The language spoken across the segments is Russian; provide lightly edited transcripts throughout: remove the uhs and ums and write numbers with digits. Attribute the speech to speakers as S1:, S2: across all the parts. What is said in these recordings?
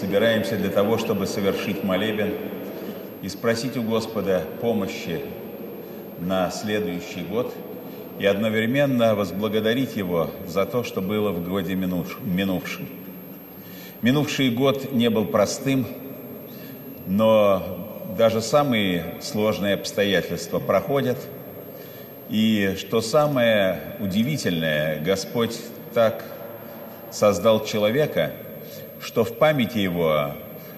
S1: собираемся для того, чтобы совершить молебен и спросить у Господа помощи на следующий год и одновременно возблагодарить Его за то, что было в годе минувшем. Минувший год не был простым, но даже самые сложные обстоятельства проходят. И что самое удивительное, Господь так создал человека, что в памяти его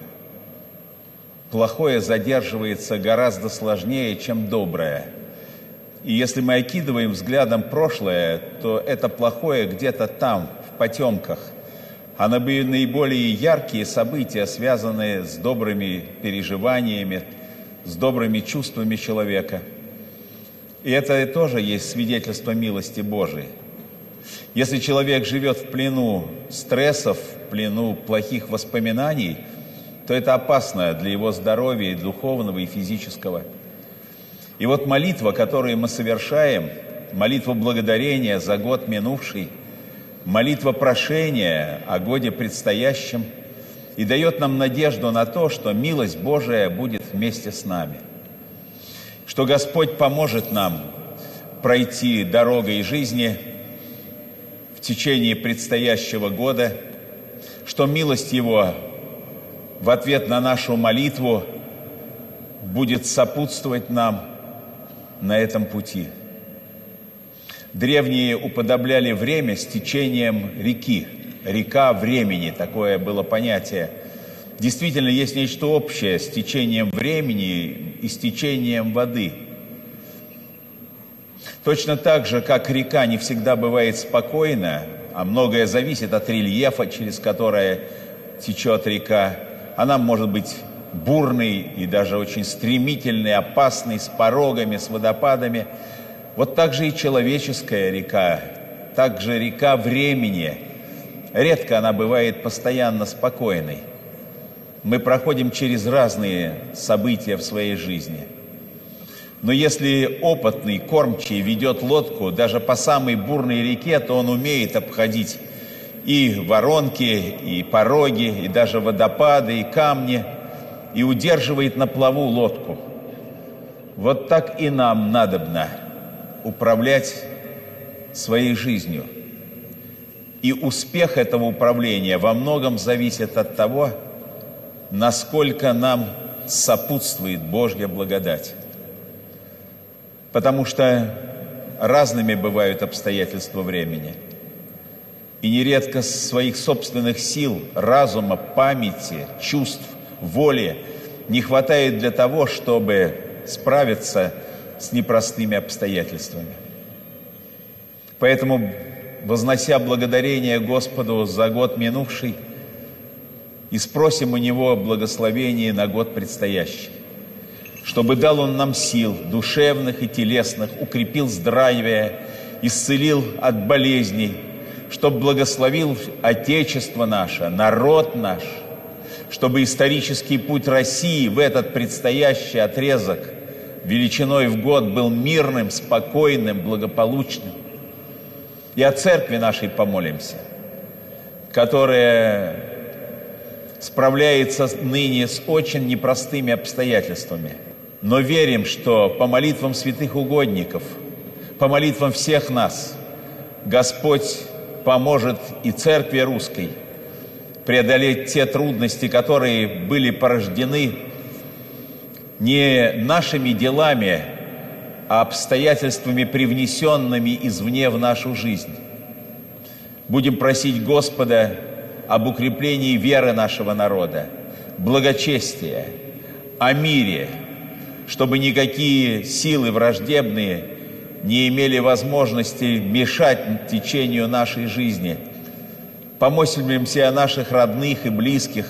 S1: плохое задерживается гораздо сложнее, чем доброе. И если мы окидываем взглядом прошлое, то это плохое где-то там, в потемках. А наиболее яркие события связаны с добрыми переживаниями, с добрыми чувствами человека. И это тоже есть свидетельство милости Божией. Если человек живет в плену стрессов, в плену плохих воспоминаний, то это опасно для его здоровья и духовного, и физического. И вот молитва, которую мы совершаем, молитва благодарения за год минувший, молитва прошения о годе предстоящем, и дает нам надежду на то, что милость Божия будет вместе с нами, что Господь поможет нам пройти дорогой жизни в течение предстоящего года, что милость Его в ответ на нашу молитву будет сопутствовать нам на этом пути. Древние уподобляли время с течением реки. Река времени, такое было понятие. Действительно, есть нечто общее с течением времени и с течением воды. Точно так же, как река не всегда бывает спокойна, а многое зависит от рельефа, через которое течет река. Она может быть бурной и даже очень стремительной, опасной, с порогами, с водопадами. Вот так же и человеческая река, также река времени. Редко она бывает постоянно спокойной. Мы проходим через разные события в своей жизни. Но если опытный кормчий ведет лодку даже по самой бурной реке, то он умеет обходить и воронки, и пороги, и даже водопады, и камни, и удерживает на плаву лодку. Вот так и нам надобно управлять своей жизнью. И успех этого управления во многом зависит от того, насколько нам сопутствует Божья благодать. Потому что разными бывают обстоятельства времени. И нередко своих собственных сил, разума, памяти, чувств, воли не хватает для того, чтобы справиться с непростыми обстоятельствами. Поэтому, вознося благодарение Господу за год минувший, и спросим у Него благословение на год предстоящий, чтобы дал Он нам сил душевных и телесных, укрепил здравие, исцелил от болезней, чтобы благословил Отечество наше, народ наш, чтобы исторический путь России в этот предстоящий отрезок величиной в год был мирным, спокойным, благополучным. И о церкви нашей помолимся, которая справляется ныне с очень непростыми обстоятельствами. Но верим, что по молитвам святых угодников, по молитвам всех нас, Господь поможет и церкви русской преодолеть те трудности, которые были порождены не нашими делами, а обстоятельствами, привнесенными извне в нашу жизнь. Будем просить Господа об укреплении веры нашего народа, благочестия, о мире, чтобы никакие силы враждебные не имели возможности мешать течению нашей жизни. Помолимся о наших родных и близких,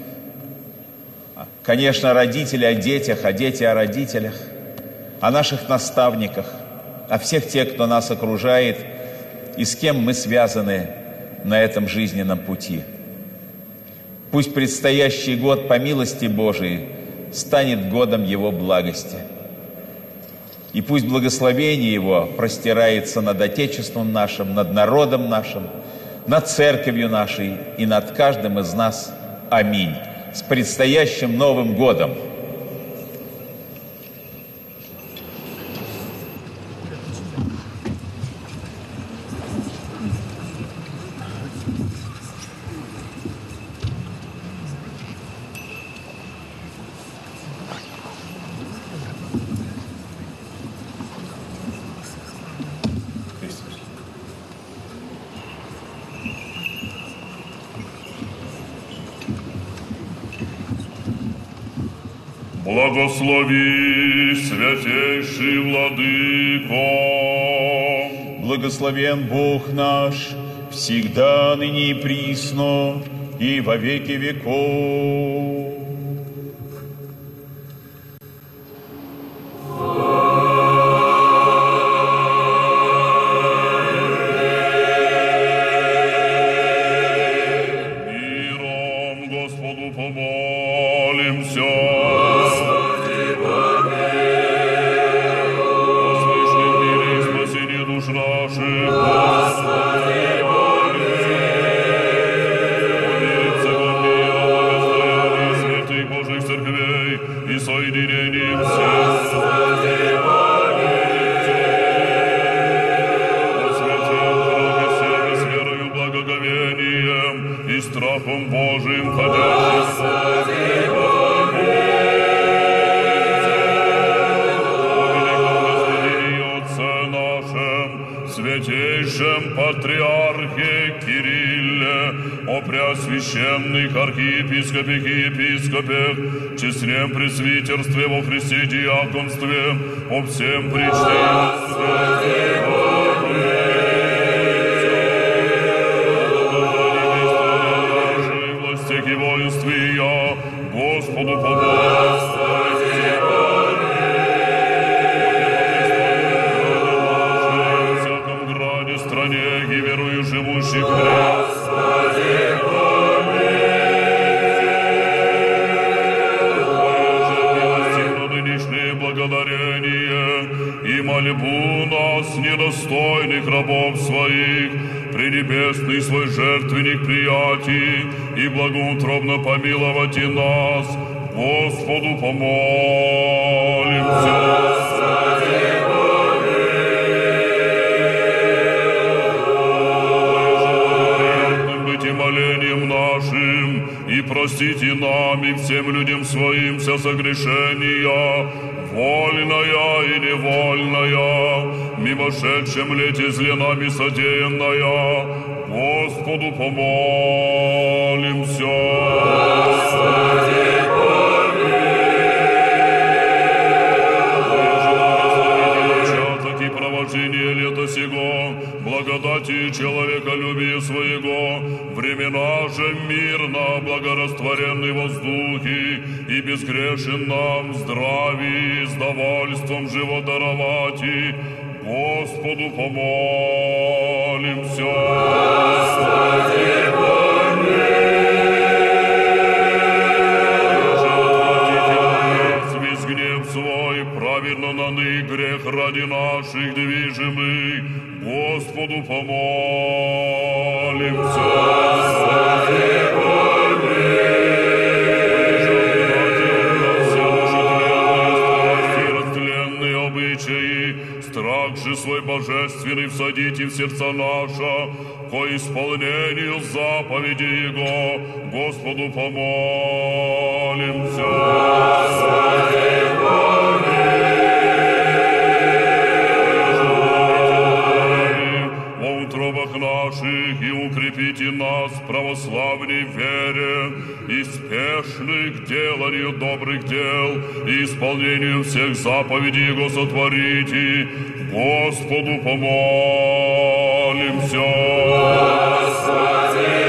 S1: конечно, родители о детях, а дети о родителях, о наших наставниках, о всех тех, кто нас окружает и с кем мы связаны на этом жизненном пути. Пусть предстоящий год по милости Божией станет годом Его благости. И пусть благословение Его простирается над Отечеством нашим, над народом нашим, над церковью нашей и над каждым из нас. Аминь. С предстоящим Новым годом!
S2: Благослови, святейший Владыко!
S1: Благословен Бог наш, всегда, ныне и присно, и во веки веков.
S2: Миром Господу помолимся. Страхом Божиим ходящим. Святейшем Патриархе Кирилле, о преосвященных архиепископах и епископах, честном пресвитерстве во Христе диаконстве, о всем причтении. И воинстве я Господу помолюсь. В всяком граде, стране и верую живущих в Господи, нынешнее благодарение и мольбу нас, недостойных рабов своих, пренебесный свой жертвенник приятий, и благоутробно помиловать и нас, Господу помолимся. Господи, приятным быть и молением нашим, и простите нам и всем людям своим все согрешения, вольная и невольная, мимошедшем лете зле нами содеянная, Господу помолимся. Господи, помилуй. И провождение лета сего, благодати человеколюбия своего, времена же мирно, благорастворенны воздухи, и безгрешен нам здравии, с довольством живо даровати, Господу помолимся. Господи, весь гнев свой, праведно наны грех ради наших движимый, Господу помолимся. Господи, страх же свой божественный всадите в сердца наша, ко исполнению заповеди Его, Господу помолимся. Господи, во утробах наших и укрепите нас в православной вере и спешных деланию добрых дел и исполнению всех заповедей Его сотворите, Господу помолимся. Господи,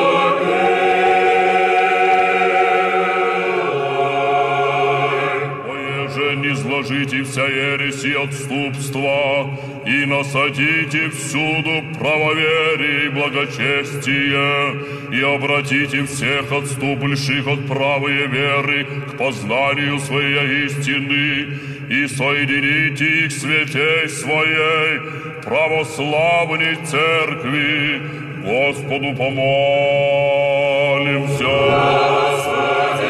S2: Оеже не зложите вся ересь и отступства, и насадите всюду правоверие и благочестие, и обратите всех отступивших от правой веры к познанию своей истины, и соедините их святей своей православной церкви. Господу помолимся. Господи,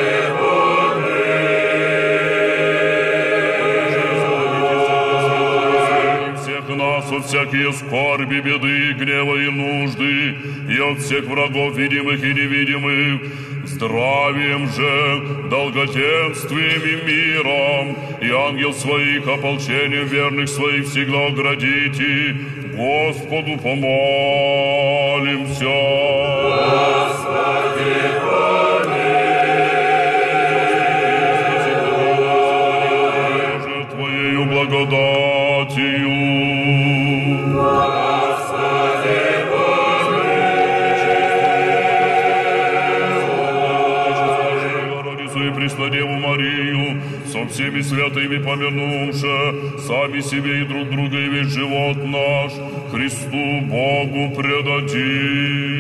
S2: от всякие скорби, беды, гнева и нужды, и от всех врагов, видимых и невидимых, здравием же, долготенствием и миром, и ангел своих ополчением верных своих всегда оградите. Господу помолимся. Господи, помилуй. Твоею благодатью. Господи, помилуй. Богородицу и Преснодеву Марию, со всеми святыми помянувши, сами себе и друг друга и весь живот наш Христу Богу предадим.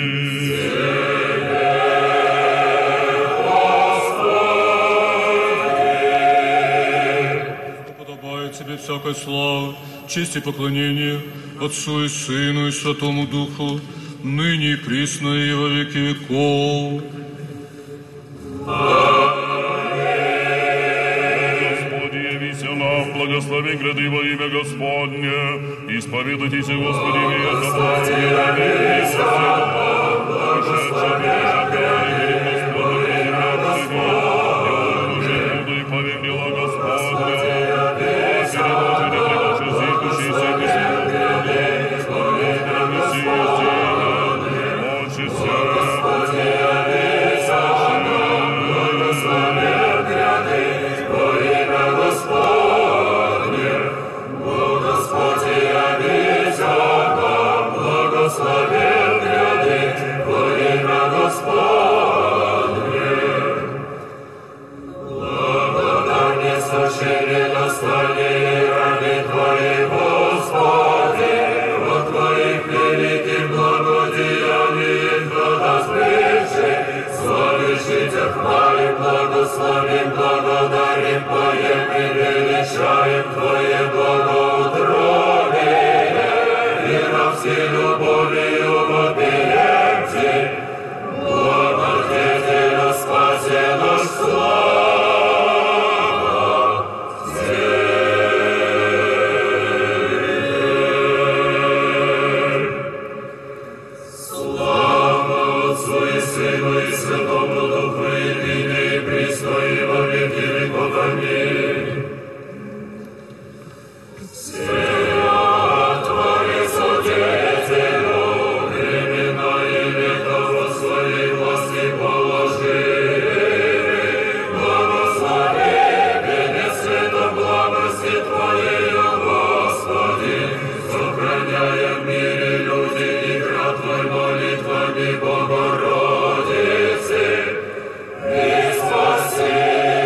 S3: Подобает тебе всякая слава, честь и поклонение Отцу и Сыну и Святому Духу, ныне и присно и во веки веков.
S2: Благослови гряды во имя Господне, исповедуйтесь, Господи, век Господи, и повемнила Господня,
S4: Благословим, благодарим, поем и величаем Твое благоутробие, и на все любовью вопием Ти, благодетеля спаси наш слава Тебе. Слава Отцу и Сыну и Святому Духу, и ныне и присно и во веки веков. Аминь. Свят Творец, Отделителю, времена и века во своей власти положи. Благослови венец света благости Твоею, Господи, сохраняя в мире люди и град Твой молитвами Богородицы, и спаси.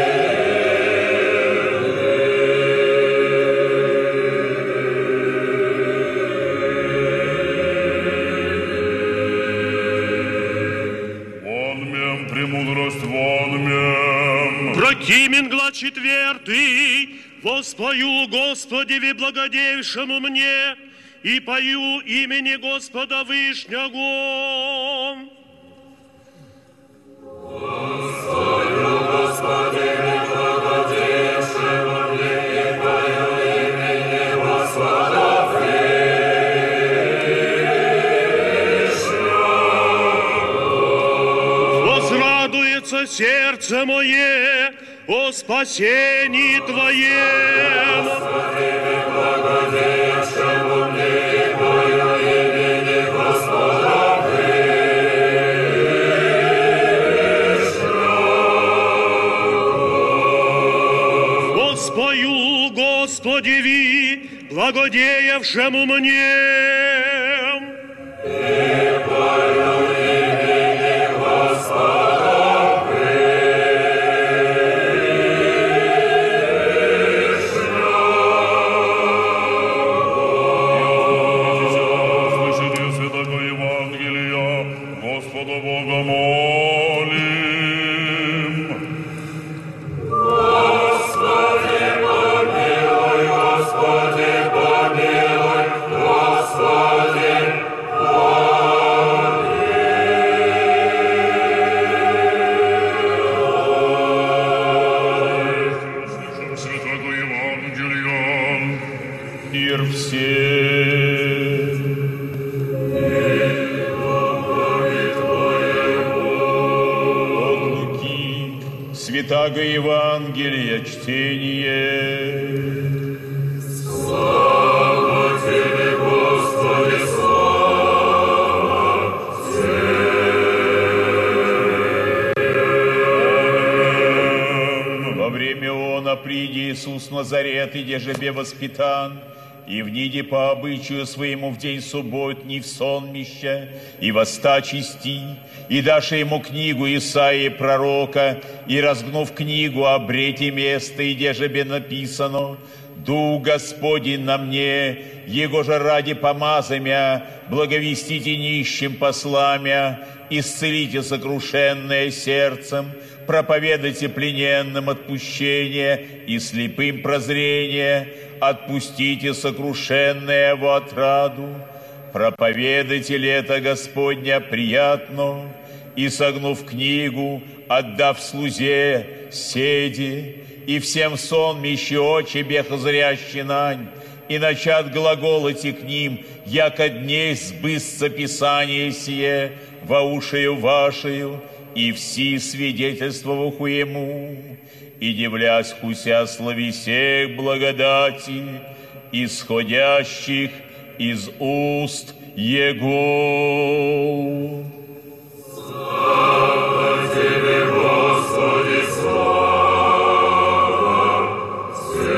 S2: Вонмем, премудрость вонмем.
S5: Прокимен глад четвертый, воспою Господеве благодевшему мне, и пою имени Господа Вышнего.
S4: Воспою Господеве благодевшему мне, и пою имени Господа Вышнего.
S5: Возрадуется сердце мое о спасении Твоем.
S4: Господеве благодевшему мне, и пою имени Господа
S5: Воспою Господеви, благодеявшему мне.
S4: и пою имени Господа
S2: Слышите святого Евангелия, Господа Бога молим.
S4: Господи, помилуй, Господи, помилуй, Господи,
S2: Слышим святого Евангелия.
S1: Мир всем. Благо Евангелия чтение.
S4: Слава Тебе, Господи, слава Тебе.
S1: Во время она приди Иисус Назарет, и дежебе воспитан, и вниде по обычаю своему в день субботний в сонмище, и воста чисти, и дашь ему книгу Исаии пророка, и разгнув книгу, обрети место, и дежебе написано: Дух Господень на мне, Его же ради помазамя, благовестите нищим посламя, исцелите сокрушенное сердцем, проповедайте плененным отпущение и слепым прозрение, отпустите сокрушенное в отраду, проповедайте лето Господня приятно, и, согнув книгу, отдав слузе, седи, и всем сонмище очи бехозрящий нань, и начат глаголоти к ним, яко дней сбысться Писание сие, воушею вашею, и все свидетельствоваху ему, и дивлясь хуся слави сех благодати, исходящих из уст Его.
S4: Слава Тебе, Господи, слава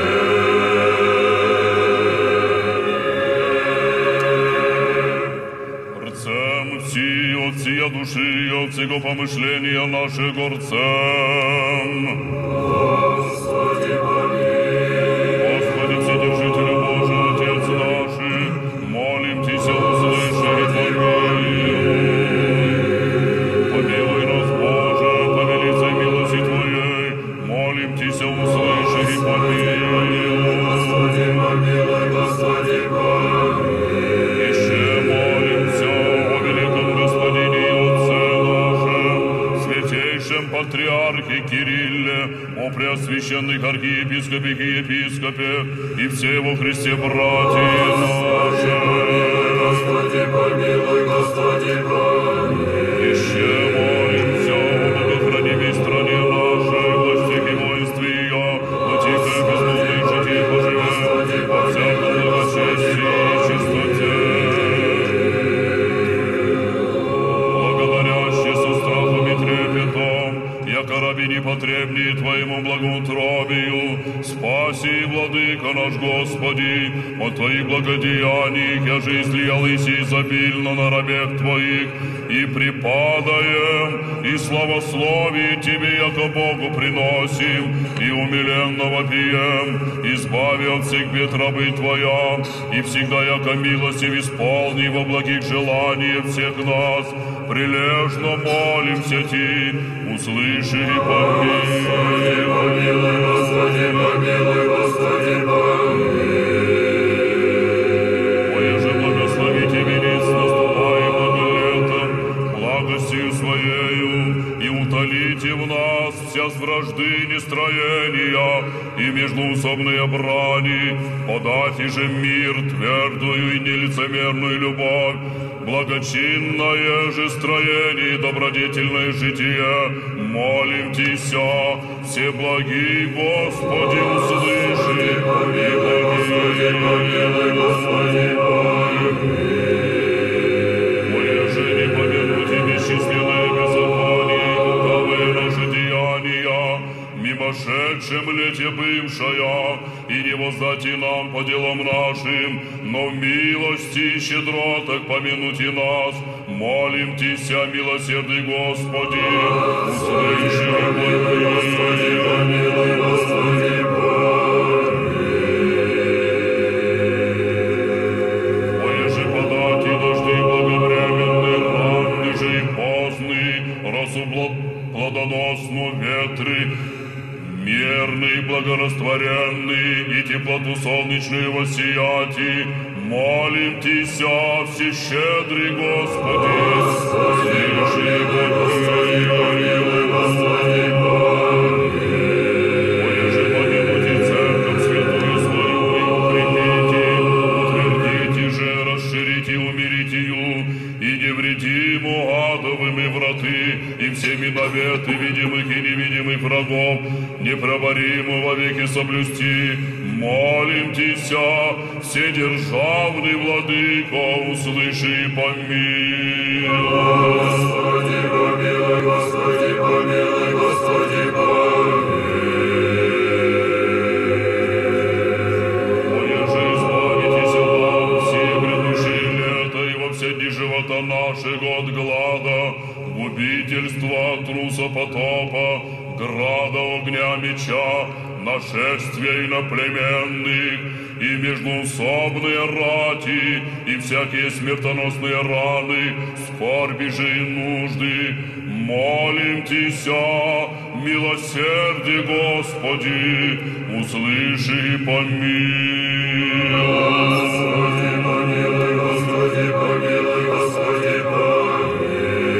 S4: Тебе.
S2: Рцем всі от сія душі, от сього помишлення наше горцем.
S4: Господи, помилуй.
S2: Господи, Вседержителю Божий, Отец наший, молим Тися, услыши и помилуй. Помилуй нас, Боже, по великой милости Твоей, молим Тися, услыши и помилуй.
S4: Господи, помилуй, Господи, помилуй.
S2: Еще молимся о великом Господине и Отце нашем, святейшем Патриархе Кирилле, о преосвященных архиепископе и епископе, и все во Христе братья наши.
S4: Господи, помилуй, Господи, помилуй.
S2: Еще молимся о благохранимой стране нашей, властях и воинстве ее, но тихо и безмолвной житии поживем, во всяком благочестии и чистоте. Благодаряще со страхом и трепетом, яко раби непотребнее Твоему благоутробию, спаси, Владыка наш Господи, от Твоих благодеяний, я же излиялись изобильно на рабех Твоих, и припадаем, и славословие Тебе, яко Богу приносим, и умиленно вопием, избави от всех бед рабы Твоя, и всегда, яко милостив исполни во благих желаниях всех нас, прилежно молимся Ти, услыши и помилуй.
S4: Помилуй, Господи, помилуй, Господи, помилуй.
S2: Же благословите венец наступаемого летом, благостью Своею, и утолите в нас вся с вражды нестроения и междуусобные брани, подайте же мир, твердую и нелицемерную любовь, благочинное же строение и добродетельное житие, молим Тися, все благи Господи, услыши и помилуй.
S4: Помилуй, Господи, помилуй.
S2: Моje же не помянуть и бесчисленное беззаконие и лукавые наши деяния, мимошедшем лете бывшая, и не воздати нам по делам нашим, но в милости и щедротах помянуть и нас, молим Тися, милосердный Господи, услыши и помилуй.
S4: Господи, помилуй, Господи, помилуй.
S2: Моje же подать и дожди благовременные, ранние же и поздные, росу плодоносну ветры, мерный, благорастворенный, и теплоту солнечную воссияти, молим Тися, всещедрый Господи, услыши и помилуй.
S4: Господи, помилуй.
S2: Моje же помянуть и церковь святую свою, и укрепите, утвердите же, расширите, умирите ее, и невредиму адовыми враты, и всеми наветы видимых и невидимых врагов, блюсти. Молим Тися, вседержавный Владыко, услыши и помилуй.
S4: Господи, помилуй, Господи, помилуй, Господи, помилуй.
S2: Оеже избавитесь вам все грядущие лета и во все дни живота нашего от глада, губительства, труса потопа, града огня меча, нашествия иноплеменных, и междуусобные рати, и всякие смертоносные раны, скорби же и нужды. Молим Тися, милосердие Господи, услыши и помилуй.
S4: Господи, помилуй, Господи, помилуй, Господи, помилуй.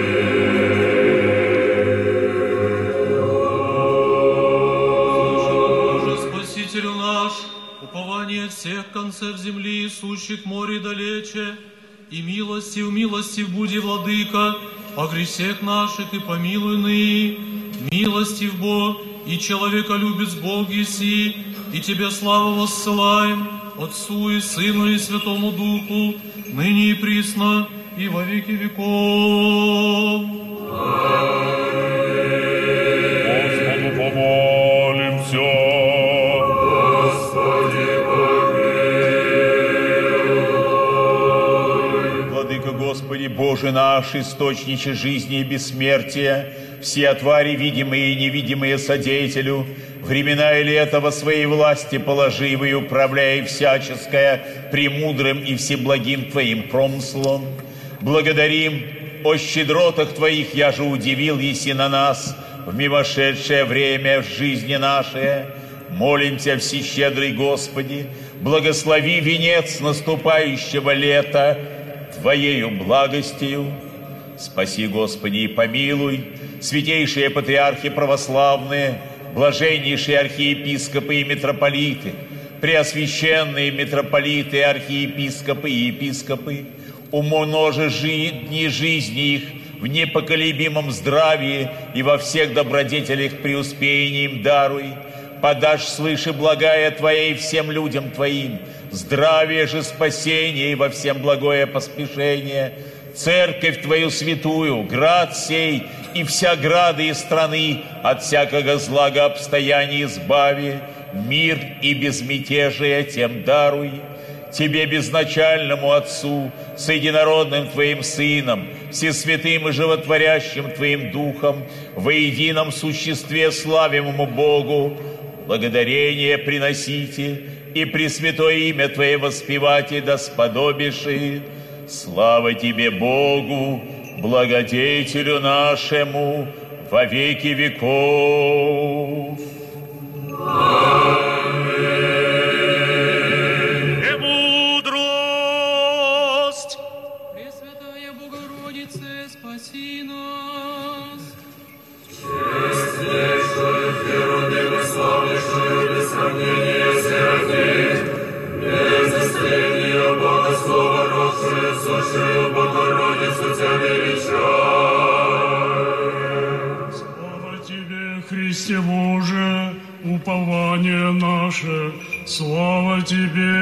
S3: Боже, Спасителю наш, упование всех концев земли, сущих море далече, и милостив буди, Владыка, о грехах наших и помилуй ныне. Милостив Бог, и человеколюбец Бог еси, и Тебе славу воссылаем, Отцу и Сыну и Святому Духу, ныне и присно, и во веки веков.
S2: Господу помолимся.
S1: Владыка Господи, Боже наш, источниче жизни и бессмертия, все твари, видимые и невидимые, содеятелю, времена и лета во своей власти положив и управляй всяческое премудрым и всеблагим Твоим промыслом. Благодарим о щедротах Твоих, я же удивил еси на нас в мимошедшее время в жизни нашей. Молимся, всещедрый Господи, благослови венец наступающего лета Твоею благостью. Спаси, Господи, и помилуй святейшие патриархи православные, блаженнейшие архиепископы и митрополиты, преосвященные митрополиты, архиепископы и епископы, умножи дни жизни их в непоколебимом здравии и во всех добродетелях преуспеяния им даруй. Подашь свыше благая Твоей всем людям Твоим, здравие же спасение и во всем благое поспешение. Церковь Твою святую, град сей и вся грады и страны от всякого злага обстояния избави, мир и безмятежие тем даруй. Тебе, безначальному Отцу, с единородным Твоим Сыном, всесвятым и животворящим Твоим Духом, во едином существе славимому Богу, благодарение приносите и пресвятое имя Твое воспевайте да сподобиши. Слава Тебе, Богу, благодетелю нашему, во веки веков.
S5: Премудрость!
S6: Пресвятая Богородице, спаси нас.
S4: Честнейшую, херувимы, славнейшую, без сомнения, святых, без истления Бога Слова родшую, сущую Богородицу Тебя величаем.
S3: Слава Тебе, Христе Боже, упование наше, слава Тебе.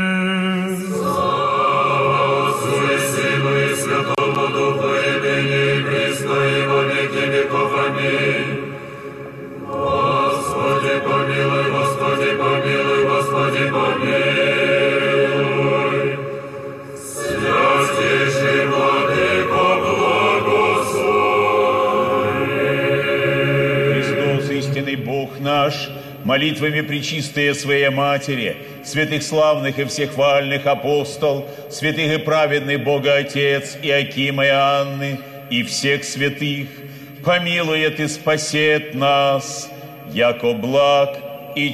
S4: Слава Отцу и Сыну и Святому Духу, и ныне и присно, и во веки веков. Аминь. Господи, помилуй, Господи, помилуй, Господи, помилуй. Святейший Владыко, благослови.
S1: Христос, истинный Бог наш, молитвами пречистые Своей Матери, святых славных и всехвальных апостол, святых и праведный Бога Отец Иакима и Анны, и всех святых, помилует и спасет нас, яко благ и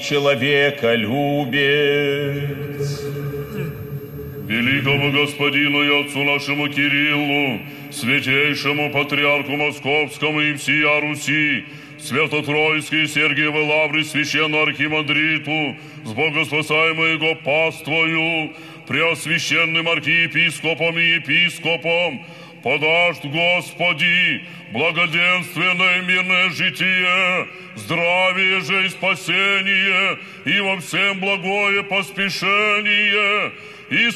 S1: человеколюбец.
S2: Великому Господину и Отцу нашему Кириллу, святейшему Патриарху Московскому и всея Руси, Свято-Тройской Сергиевой Лавры священному архимандриту, с богоспасаемой его паствою, преосвященным архиепископом и епископом, подашь, Господи, благоденственное мирное житие, здравие же и спасение, и во всем благое поспешение, и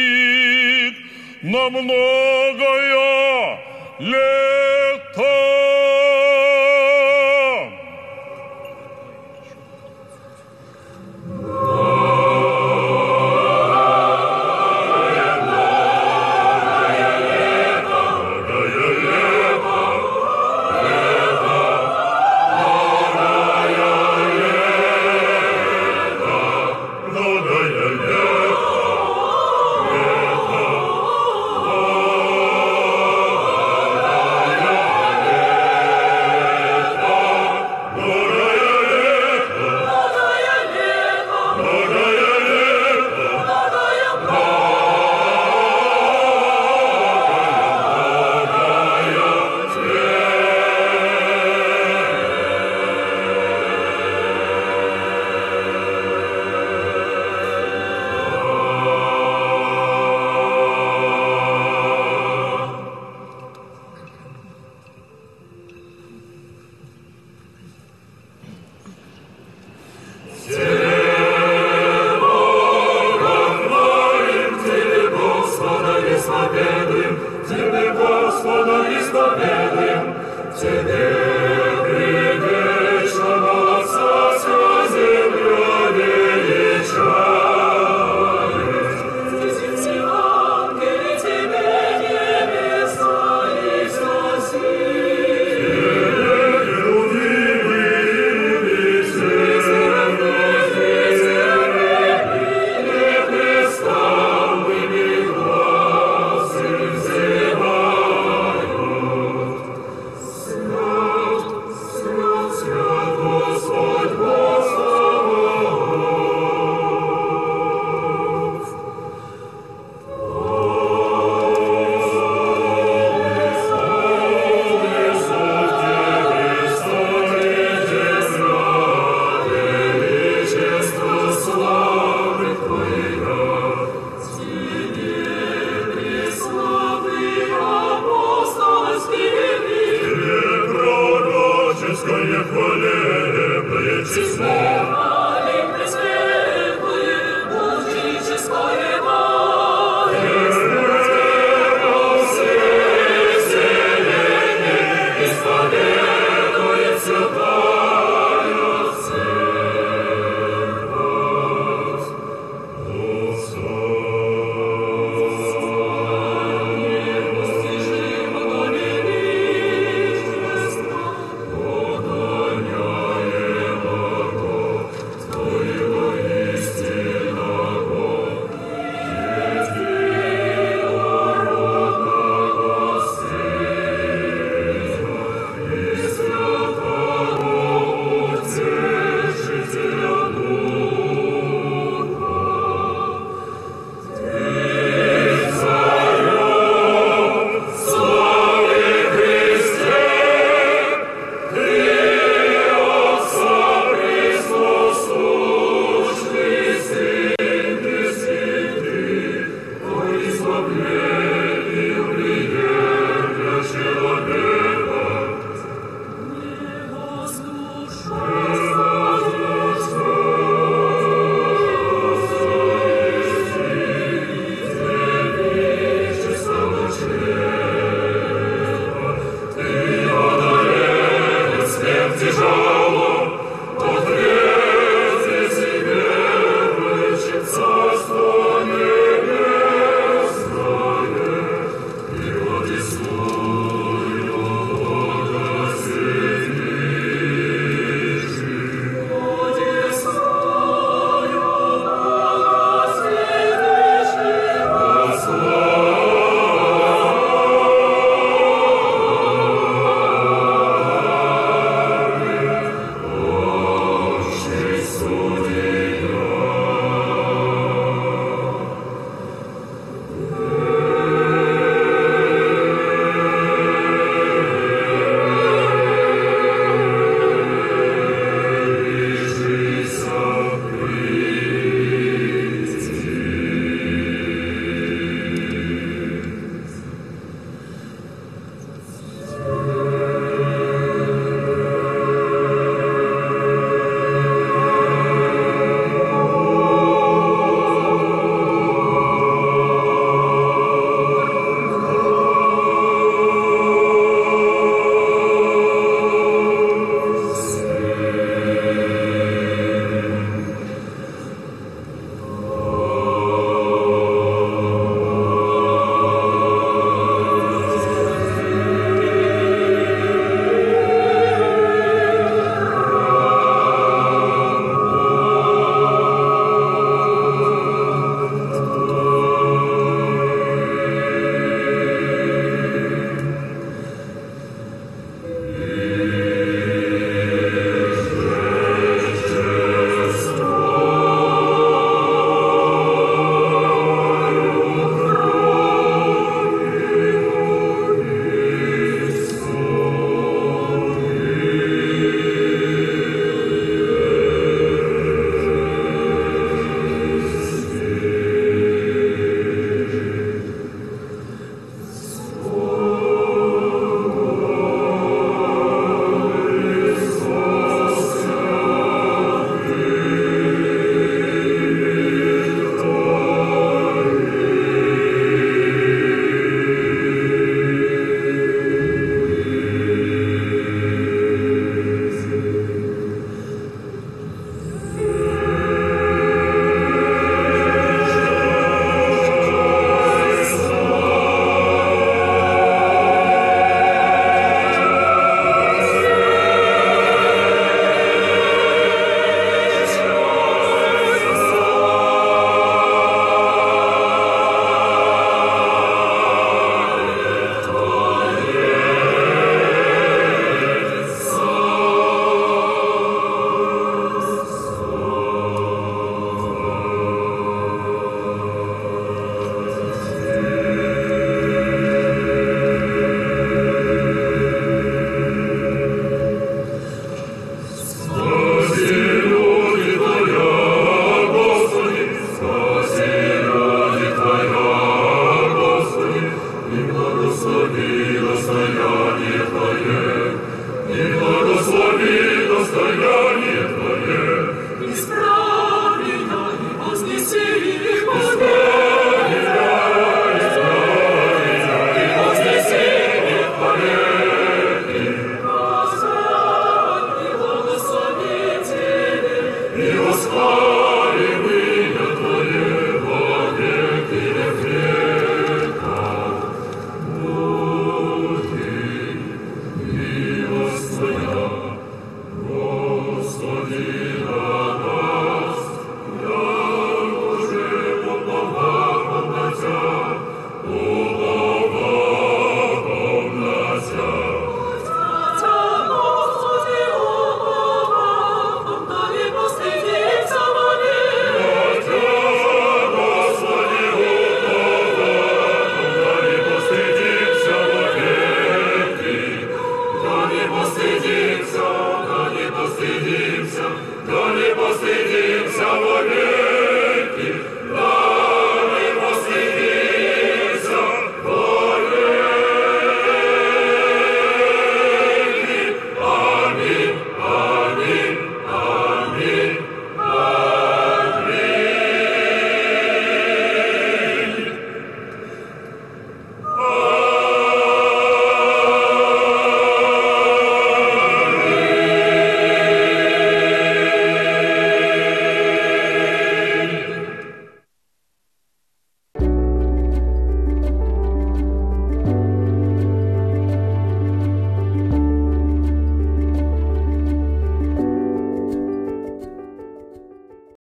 S2: сохранит на многое лето.